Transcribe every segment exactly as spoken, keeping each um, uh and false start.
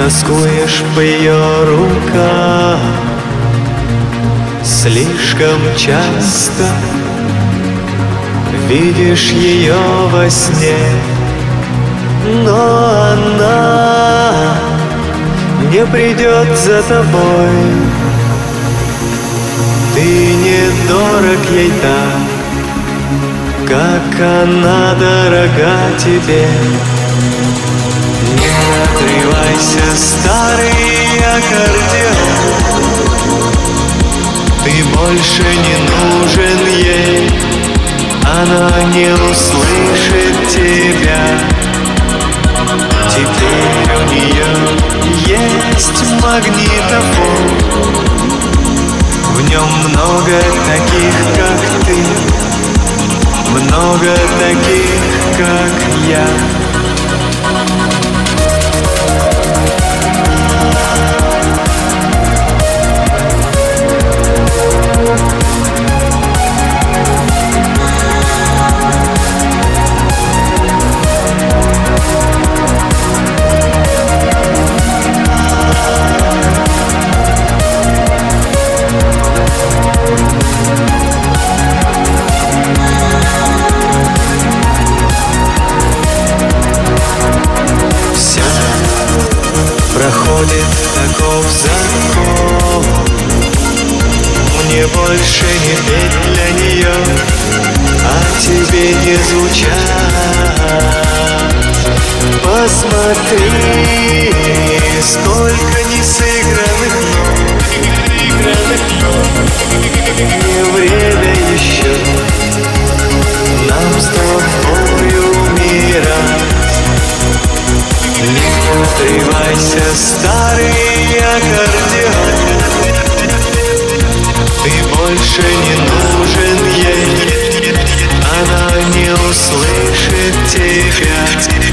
тоскуешь по ее рукам. Слишком часто видишь ее во сне, но она не придет за тобой. Ты не дорог ей так, как она дорога тебе. Не отрывайся, старый аккордеон, ты больше не нужен ей, она не услышит тебя. Теперь у нее есть магнитофон, в нем много таких, как ты, много таких, как я. Проходит таков закон, мне больше не петь для нее, а тебе не звучать. Посмотри, сколько несыгранных нот, не время еще нам с тобою умирать. Не отрывайся, старый аккордеон, ты больше не нужен ей, она не услышит тебя.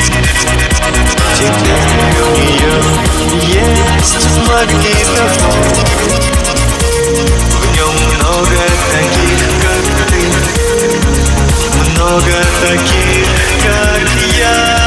Теперь у нее есть магнитофон, в нем много таких, как ты, много таких, как я.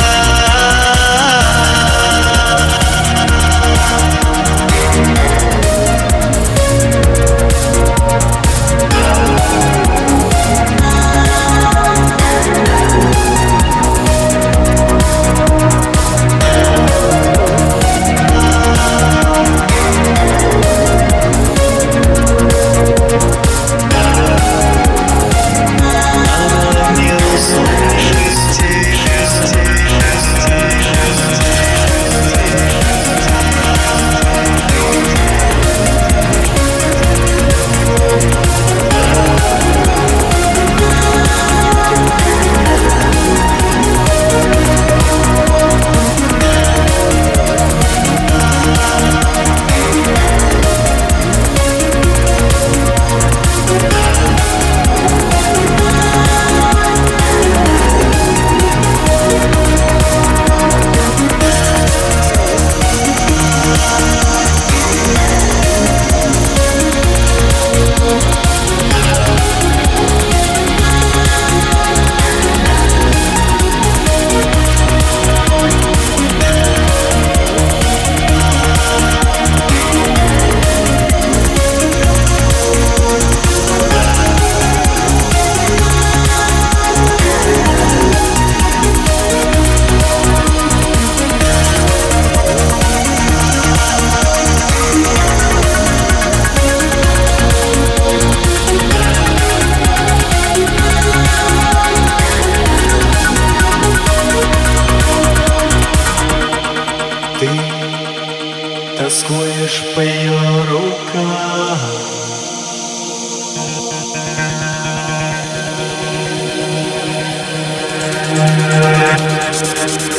Ты тоскуешь по ее рукам.